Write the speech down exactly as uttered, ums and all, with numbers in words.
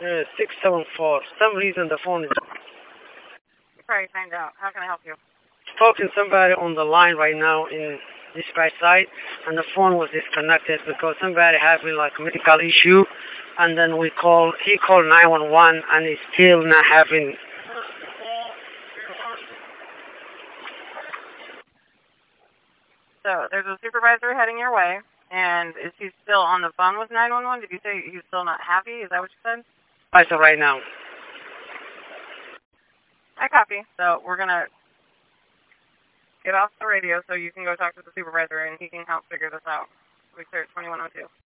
Uh, six seven four. Some reason the phone is Probably find out. How can I help you? talking to somebody on the line right now in this right side, and the phone was disconnected because somebody having like a medical issue, and then we call. He called nine one one, and he's still not having. So there's a supervisor heading your way, and is he still on the phone with nine one one? Did you say he's still not happy? Is that what you said? I said right now. I copy. So we're gonna get off the radio so you can go talk to the supervisor and he can help figure this out. We cleared twenty-one oh two.